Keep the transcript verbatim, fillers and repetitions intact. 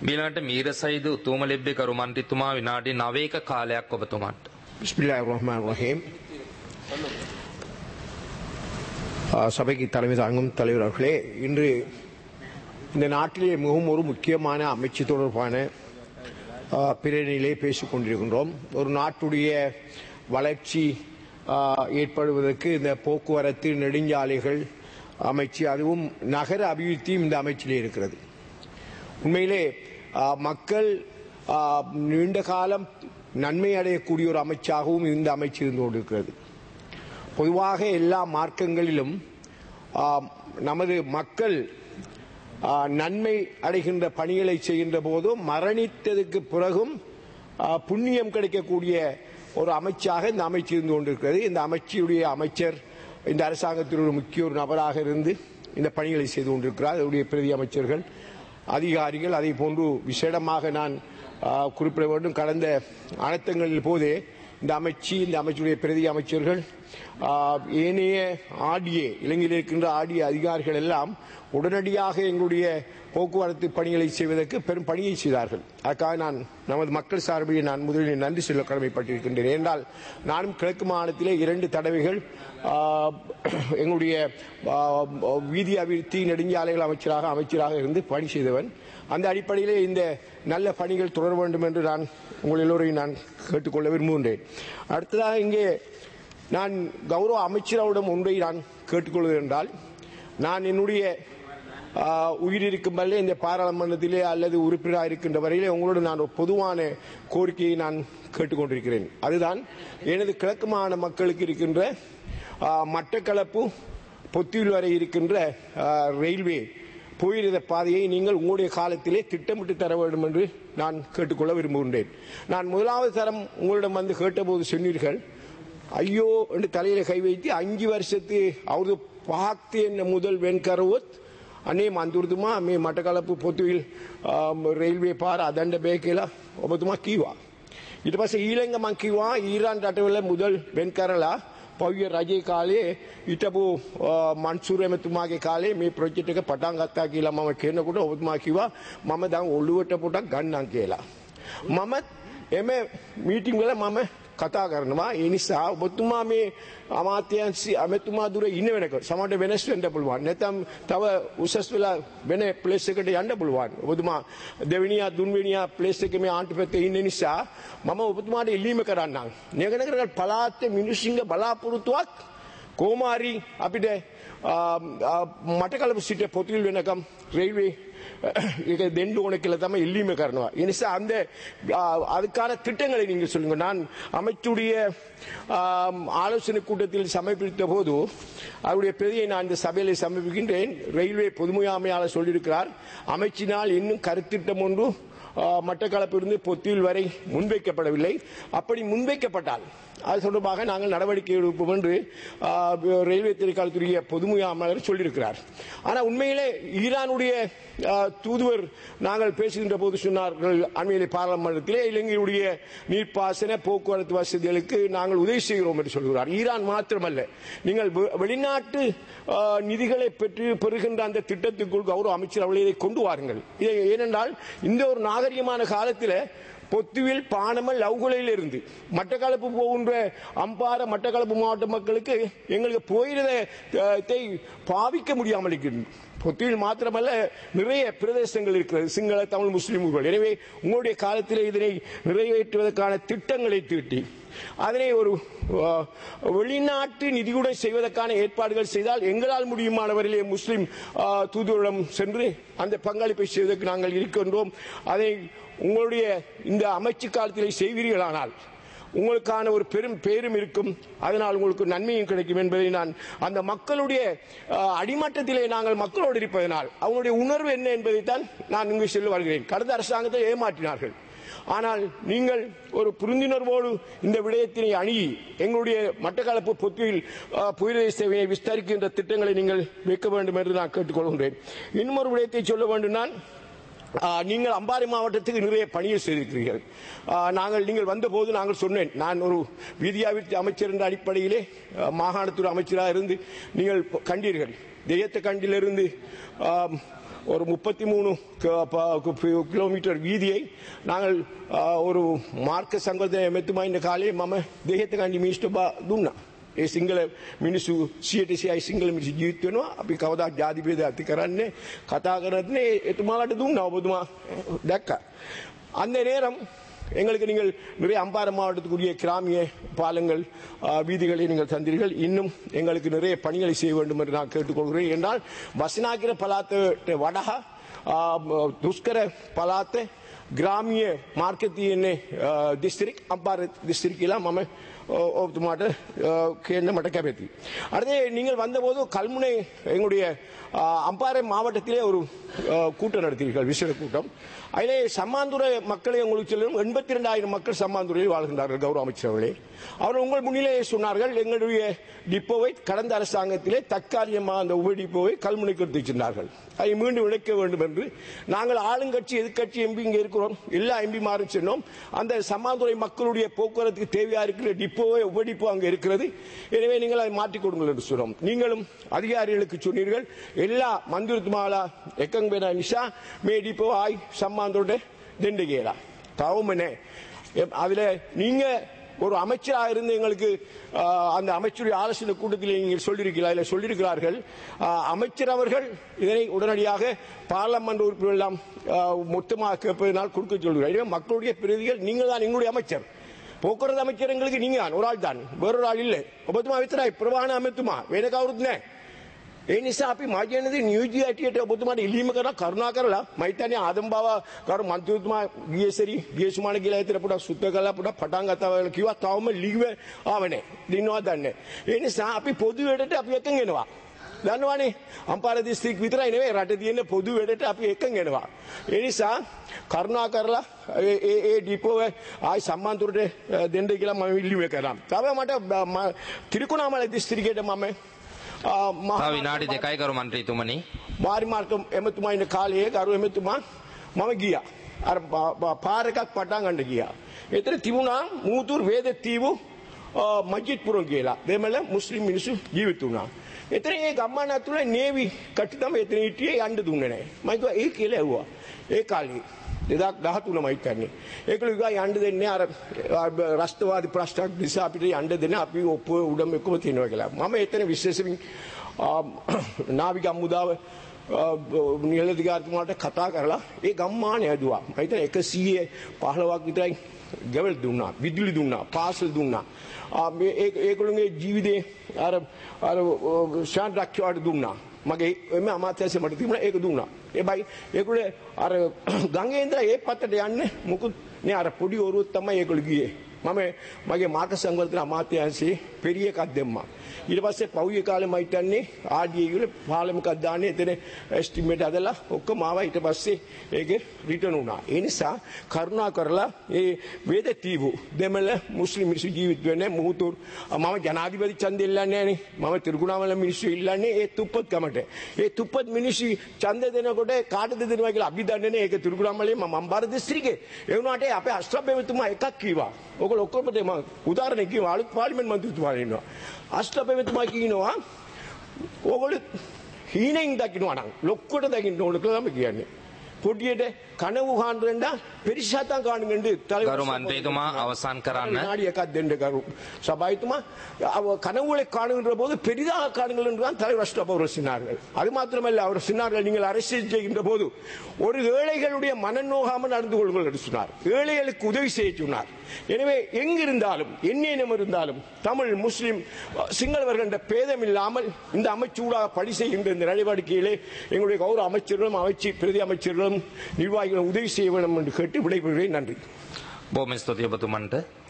මීළඟට මීරසයිද උතුමලෙබ්බේ කරු මන්ත්‍රීතුමා විනාඩි නවයක කාලයක් ඔබතුමාට. பிஸ்மில்லாஹிர் ரஹ்மானிர் ரஹீம். சபைக்கு தலைமை தாங்கும் தலைவர் அவர்களே, இன்று இந்த நாட்டிலே மிகவும் ஒரு முக்கியமான அமைச்சு தொடர்பான பிரேரணையிலே பேசிக் கொண்டிருக்கின்றோம். ஒரு நாட்டுடைய வளர்ச்சி ஏற்படுவதற்கு இந்த போக்குவரத்து, நெடுஞ்சாலைகள் அமைச்சு, அதுவும் நகர அபிவிருத்தியும் இந்த அமைச்சிலே இருக்கிறது. உண்மையிலே மக்கள் நீண்ட காலம் நன்மை அடையக்கூடிய ஒரு அமைச்சாகவும் இந்த அமைச்சு இருந்து கொண்டிருக்கிறது. பொதுவாக எல்லா மார்க்கங்களிலும் நமது மக்கள் நன்மை அடைகின்ற பணிகளை செய்கின்ற போதும் மரணித்ததுக்கு பிறகும் புண்ணியம் கிடைக்கக்கூடிய ஒரு அமைச்சாக இந்த அமைச்சு இருந்து கொண்டிருக்கிறது. இந்த அமைச்சுடைய அமைச்சர் இந்த அரசாங்கத்தில் ஒரு முக்கிய ஒரு நபராக இருந்து இந்த பணிகளை செய்து கொண்டிருக்கிறார். அதனுடைய பிரதி அமைச்சர்கள், அதிகாரிகள், அதை போன்று விசேடமாக நான் குறிப்பிட வேண்டும். கடந்த அனைத்தங்களில் போதே இந்த அமைச்சு, இந்த அமைச்சுடைய பிரதி அமைச்சர்கள், ஏனைய ஆடிஏ, இலங்கையில் இருக்கின்ற ஆடிய அதிகாரிகள் எல்லாம் உடனடியாக எங்களுடைய போக்குவரத்து பணிகளை செய்வதற்கு பெரும் பணியை செய்தார்கள். அதுக்காக நான் நமது மக்கள் சார்பில் நான் முதலில் நன்றி சொல்ல கடமைப்பட்டிருக்கின்றேன். ஏனென்றால் நானும் கிழக்கு மாநிலத்திலே இரண்டு தடவைகள் எங்களுடைய வீதி அபிவிருத்தி, நெடுஞ்சாலைகள் அமைச்சராக அமைச்சராக இருந்து பணி செய்தவன். அந்த அடிப்படையிலே இந்த நல்ல பணிகள் தொடர வேண்டும் என்று நான் உங்கள் எல்லோரையும் நான் கேட்டுக்கொள்ள விரும்புகின்றேன். அடுத்ததாக இங்கே நான் கௌரவ அமைச்சரவிடம் ஒன்றை நான் கேட்டுக்கொள்வது என்றால், நான் என்னுடைய உயிர் இருக்கும் வரை இந்த பாராளுமன்றத்திலே அல்லது உறுப்பினராக இருக்கின்ற வரையிலே உங்களோடு நான் ஒரு பொதுவான கோரிக்கையை நான் கேட்டுக்கொண்டிருக்கிறேன். அதுதான், எனது கிழக்கு மாகாண மக்களுக்கு இருக்கின்ற மட்டக்களப்பு பொத்தியில் வரை இருக்கின்ற ரயில்வே போயிருந்த பாதையை நீங்கள் உங்களுடைய காலத்திலே திட்டமிட்டு தர வேண்டும் என்று நான் கேட்டுக்கொள்ள விரும்புகின்றேன். நான் முதலாவது தரம் உங்களிடம் வந்து கேட்டபோது சொன்னீர்கள், ஐயோ என்று தலையில கை வைத்து அஞ்சு வருஷத்து அவரது பாக்தி என்ன முதல் வெண்கரவத் අනේ මන්තුරුතුමා මේ මටකලපු පොතුවිල් රේල්වේ පාර අදන්න බෑ කියලා ඔබතුමා කිව්වා. ඊට පස්සේ ඊළඟ මං කිව්වා ඊරාන් රටවල මුදල් වෙන් කරලා පෞද්ගලික රජයේ කාලේ හිටපු මන්සූර් එමතුමාගේ කාලේ මේ ප්‍රොජෙක්ට් එක පටන් ගත්තා කියලා මම කියනකොට ඔබතුමා කිව්වා මම දැන් ඔළුවට පොඩක් ගන්නම් කියලා. මම එමෙ මීටින් වල මම කතා කරනවා. ඒ නිසා ඔබතුමා මේ අමාත්‍යංශ අමතුමා දුර ඉන්න වෙනකොට සමහරට වෙනස් වෙන්න පුළුවන්. නැත්නම් තව උසස් වෙලා වෙන ප්ලේස් එකකට යන්න පුළුවන්. ඔබතුමා දෙවෙනියා තුන්වෙනියා ප්ලේස් එකේ මේ ආන්ටි පැත්තේ ඉන්න නිසා මම ඔබතුමාට ඉල්ලීම කරන්නම්. නගරනගර පළාතේ මිනිස්සුන්ගේ බලාපොරොත්තුවක් කොමාරි අපිට මටකලපු සිට පොතිල් වෙනකම් රේල්වේ ඒක දෙන්න ඕන කියලා තමයි ඉල්ලීම කරනවා. ඒ නිසා அந்த அதுக்கான திட்டங்களை நீங்க சொல்லுங்க. நான் அமைச்சுடைய ஆலோசனை கூட்டத்தில் சமர்ப்பித்த போது அவருடைய பிரதியை நான் இந்த சபையில் சமர்ப்பிக்கின்றேன். ரயில்வே பொதுமையாமையாளர் சொல்லியிருக்கிறார், அமைச்சினால் இன்னும் கருத்திட்டம் ஒன்று மட்டக்களப்பிலிருந்து பொத்தியில் வரை முன்வைக்கப்படவில்லை. அப்படி முன்வைக்கப்பட்டால் அது தொடர்பாக நாங்கள் நடவடிக்கை எடுப்போம் என்று ரயில்வே திணைக்களத்துடைய பொதுமையாளர் சொல்லியிருக்கிறார். ஆனால் உண்மையிலே ஈரானுடைய தூதுவர் நாங்கள் பேசுகின்ற போது சொன்னார்கள், அண்மையிலே பாராளுமன்றத்திலே இலங்கையுடைய நீர்ப்பாசன போக்குவரத்து வசதிகளுக்கு நாங்கள் உதவி செய்கிறோம் என்று சொல்கிறார். ஈரான் மாத்திரமல்ல, நீங்கள் வெளிநாட்டு நிதிகளை பெற்று பெறுகின்ற அந்த திட்டத்துக்குள் கௌரவ அமைச்சர் அவர்களை இதை கொண்டு வாருங்கள். இதை ஏனென்றால் இந்த ஒரு நாகரிகமான காலத்தில் பொத்துவில், பானமல், லவுகுலையில் இருந்து மட்டக்களப்பு போகின்ற அம்பார மட்டக்களப்பு மாவட்ட மக்களுக்கு எங்களுக்கு போயிருதை பாவிக்க முடியாமல் இருக்கிறது. பொத்துவில் மாத்திரமல்ல, நிறைய பிரதேசங்கள் இருக்கிறது, சிங்கள, தமிழ், முஸ்லிம்கள். எனவே உங்களுடைய காலத்தில் இதனை நிறைவேற்றுவதற்கான திட்டங்களை தீட்டி அதனை ஒரு வெளிநாட்டு நிதியுடன் செய்வதற்கான ஏற்பாடுகள் செய்தால் எங்களால் முடியுமானவர்களே முஸ்லிம் தூதுவரிடம் சென்று அந்த பங்களிப்பை செய்வதற்கு நாங்கள் இருக்கின்றோம். அதை உங்களுடைய இந்த அமைச்சு காலத்தில் செய்வீர்களானால் உங்களுக்கான ஒரு பெரும் பேரும் இருக்கும், அதனால் உங்களுக்கு நன்மையும் கிடைக்கும் என்பதை நான் அந்த மக்களுடைய அடிமட்டத்திலே நாங்கள் மக்களோடு இருப்பதனால் அவங்களுடைய உணர்வு என்ன என்பதைத்தான் நான் இங்கு சொல்ல வருகிறேன். கடந்த அரசாங்கத்தை ஏமாற்றினார்கள். ஆனால் நீங்கள் ஒரு புரிந்துணர்வோடு இந்த விடயத்தினை அணுகி எங்களுடைய மட்டக்களப்பு பொத்தியில் புயலை சேவையை விஸ்தரிக்கின்ற திட்டங்களை நீங்கள் வைக்க வேண்டும் என்று நான் கேட்டுக்கொள்கின்றேன். இன்னொரு விடயத்தை சொல்ல வேண்டும். நான் நீங்கள் அம்பாறை மாவட்டத்துக்கு நிறைய பணியை செய்திருக்கிறீர்கள். நாங்கள் நீங்கள் வந்தபோது நாங்கள் சொன்னேன், நான் ஒரு வீதியாவிற்கு அமைச்சர் என்ற அடிப்படையிலே மாகாணத்துறை அமைச்சராக இருந்து நீங்கள் கண்டீர்கள். தெய்யத்த கண்டிலிருந்து ஒரு முப்பத்தி மூணு கிலோமீட்டர் வீதியை நாங்கள் ஒரு மார்க்க සංගතය මෙතුමා කාලේ මම දෙහෙත ගන්නේ මිනිස්සු දුන්නා. ඒ සිංහල මිනිස්සු සියයට සියයි සිංහල මිනිස්සු ජීවත් වෙනවා. අපි කවදා ජාති භේද ඇති කරන්නේ කතා කරන්නේ එතුමාලට දුන්නා. ඔබතුමා දැක්කා. அந்த நேரம் எங்களுக்கு நீங்கள் நிறைய அம்பாறை மாவட்டத்துக்குரிய கிராமிய பாலங்கள் வீதிகளை நீங்கள் தந்தீர்கள். இன்னும் எங்களுக்கு நிறைய பணிகளை செய்ய வேண்டும் என்று நான் கேட்டுக்கொள்கிறேன். என்றால் வசனாகிற பலாத்தை வடக துஷ்கர பலாத்தை கிராமிய மார்க்கத்தியனை டிஸ்ட்ரிக்ட் அம்பாறை டிஸ்ட்ரிக்ட்லாம் மම ඔබතුමාට කියන්න මට කැමතියි. அடுத்து நீங்கள் வந்தபோது கல்முனை எங்களுடைய அம்பாறை மாவட்டத்திலே ஒரு கூட்டம் நடத்தீர்கள், விசேட கூட்டம். அதிலே சம்மாந்துறை மக்களை உங்களுக்கு சொல்லும் எண்பத்தி இரண்டாயிரம் மக்கள் சம்மாந்துறையில் வாழ்கின்றார்கள். கௌரவ அமைச்சர் அவர்களே, அவர்கள் உங்கள் முன்னிலேயே சொன்னார்கள் எங்களுடைய டிப்போவை கடந்த அரசாங்கத்திலே தற்காலிகமாக அந்த உப டிப்போவை கல்முனைக்கு எடுத்து சென்றார்கள். அதை மீண்டும் இணைக்க வேண்டும் என்று நாங்கள் ஆளுங்கட்சி எதிர்கட்சி எம்பி இங்கே இருக்கிறோம், எல்லா எம்பி மாறி சென்றோம். அந்த சம்மாந்துறை மக்களுடைய போக்குவரத்துக்கு தேவையா இருக்கிற டிப்போவை உப டிப்போ அங்கே இருக்கிறது, எனவே நீங்கள் அதை மாற்றிக் கொடுங்கள் என்று சொன்னோம். நீங்களும் அதிகாரிகளுக்கு சொன்னீர்கள் எல்லா மந்திரித்துமாலா எக்கங்கபேனா நிஷா மே டிப்போ ஆய் சம்மாந்தோட திண்டுகேலா தவமனே அதுல நீங்க ஒரு அமைச்சராக இருந்து எங்களுக்கு அந்த அமைச்சருடைய ஆலோசனை கூட்டத்தில் நீங்கள் சொல்லியிருக்கிறார்கள் சொல்லியிருக்கிறார்கள் அமைச்சர் அவர்கள் இதனை உடனடியாக பார்லமெண்ட் உறுப்பினர் எல்லாம் மொத்தமாக கேட்பதனால் கொடுக்க சொல்கிறார். மக்களுடைய பிரதிகள் நீங்கள் தான் எங்களுடைய அமைச்சர், போக்குவரத்து அமைச்சர் எங்களுக்கு நீங்க தான் ஒரு ஆள் தான், வேறொரு ஆள் இல்லை. ඔබතුමා විතරයි ප්‍රවාහන අමාත්‍යතුමා, වෙන කවුරුත් නැහැ. ඒ නිසා අපි මාජනදී නියෝජ්‍ය ඇටියට ඔබතුමාට ඉල්ලීම කරලා කරුණා කරලා මම හිතන්නේ ආදම් බව කරු මන්ත්‍රීතුමා ගියසරි ගියසුමාන කියලා හිතලා පොඩක් සුද්ධ කරලා පොඩක් පටන් ගත්තා වගේ කිව්වා. තවම ලිව්ව ආව නැහැ, දිනනවා දන්නේ. ඒ නිසා අපි පොදු වැඩට අපි එකන් එනවා. දන්නවනේ අම්පාර දිස්ත්‍රික් විතරයි නෙවෙයි රටේ තියෙන පොදු වැඩට අපි එකන් එනවා. ඒ නිසා කරුණා කරලා ඒ ඒ ඩිපෝ ආයි සම්මාන්තුරට දෙන්න කියලා මම ඉල්ලුවේ කරා. තව මට තිරිකුණාමල දිස්ත්‍රික්කයට මම තව විනාඩි දෙකයි කරු මන්ත්‍රීතුමනි. මාරි මාර්ක එමෙතුමා ඉන්න කාලයේ කරු එමෙතුමා මම ගියා. අර පාර එකක් පටන් ගන්න ගියා. ඒතර තිබුණා මූතුර් වේද තීවු මජිත්පුරම් කියලා. දෙමළ මුස්ලිම් මිනිස්සු ජීවිත වුණා. ඒතර ඒ ගම්මාන ඇතුලේ නේවි කටි තමයි එතන හිටියේ, යන්න දුන්නේ නැහැ. මම කිව්වා ඒ කියලා ඇහුවා. ඒ කාලේ දෙදාක් දහතුන මයි කියන්නේ. ඒකලු ගා යන්න දෙන්නේ අර රාෂ්ට්‍රවාදී ප්‍රශ්නක් නිසා අපිට යන්න දෙන්නේ අපි ඔප්පු උඩම එක්කම තියනවා කියලා. මම එතන විශේෂයෙන් නාවික අමුදාව නිලධාරිතුමාට කතා කරලා ඒ ගම්මානේ ඇදුවා. මම හිතන එකසිය පහළොවක් විතරයි ගෙවල් දුන්නා, විදුලි දුන්නා, පාසල් දුන්නා. මේ ඒගොල්ලෝගේ ජීවිතේ අර අර ශාන්ති රක්ෂාවට දුන්නා. මගේ එමෙ අමාත්‍යාංශය මට තිබුණා, ඒක දුන්නා. ඒබයි ඒගොල්ලෝ අර ගංගේ ඉඳලා ඒ පැත්තට යන්නේ මොකුත් නෑ, අර පොඩි ඔරුවක් තමයි ඒගොල්ලෝ ගියේ. මම මගේ මාර්ග සංවර්ධන අමාත්‍යාංශයේ පෙරිය එකක් දෙම්මා. ඊට පස්සේ පෞයේ කාලේ මම හිටන්නේ ආර් ඩී ඒ වල පාලමක් දාන්නේ එතන එස්ටිමේට් හදලා ඔක්කොම ආවා. ඊට පස්සේ ඒකේ රිටර්න් වුණා. ඒ නිසා කරුණා කරලා ඒ වේද තීවු දෙමළ මුස්ලිම් මිනිස්සු ජීවිත වෙන්නේ මුහුතුර් මම ජනාධිපති ඡන්දෙ ඉල්ලන්නේ නෑනේ. මම තිරිකුණාමල මිනිස්සු ඉල්ලන්නේ ඒ තුප්පත් ගමට. ඒ තුප්පත් මිනිස්සු ඡන්ද දෙනකොට කාටද දෙනවා කියලා අපි දන්නේ නෑ. ඒක තිරිකුණාමලේ මම අම්බාර දිස්ත්‍රික්කේ. ඒ වුණාට අපේ අස්රබ් එතුමා එකක් කිව්වා. ඔයගොල්ලෝ ඔක්කොම දෙම උදාහරණයක් කිව්වා. අලුත් පාර්ලිමේන්තු මන්ත්‍රීතුමා ඉන්නවා. අස්රබ් එතුමා කියනවා ඔයගොල්ලෝ හීනෙන් දකින්නවා නම් ලොක්කොට දකින්න ඕන කියලා තමයි කියන්නේ. පොඩියට කනවු හාන්දෙන්ද පරිශාතන් කාණගෙන්ද ගරු මන්ත්‍රීතුමා අවසන් කරන්න. විනාඩි එකක් දෙන්න ගරු சபாய்த்துமா கனவுகளை காணுகின்ற போது பெரிதாக காணுங்கள் என்றுதான் தலைவர் அஷ்டப் அவர் சொன்னார்கள். அது மாத்திரமல்ல, அவர் சொன்னார்கள் நீங்கள் அரசியல் செய்கின்ற போது ஒரு ஏழைகளுடைய மனநோகாமல் நடந்து கொள்ளுங்கள் என்று சொன்னார். ஏழைகளுக்கு உதவி செய்ய சொன்னார். எனவே எங்கிருந்தாலும் எந்நேரம் இருந்தாலும் தமிழ் முஸ்லிம் சிங்களவர்கள் என்ற பேதம் இல்லாமல் இந்த அமைச்சூடாக பணி செய்கின்ற இந்த நடவடிக்கையிலே எங்களுடைய கௌரவ அமைச்சர்களும் அமைச்சு பிரதி அமைச்சர்களும் நிர்வாகிகளும் உதவி செய்ய வேண்டும் என்று கேட்டு விடைபெறுகிறேன். நன்றி. බොහොම ස්තුතියි ඔබතුමන්ට.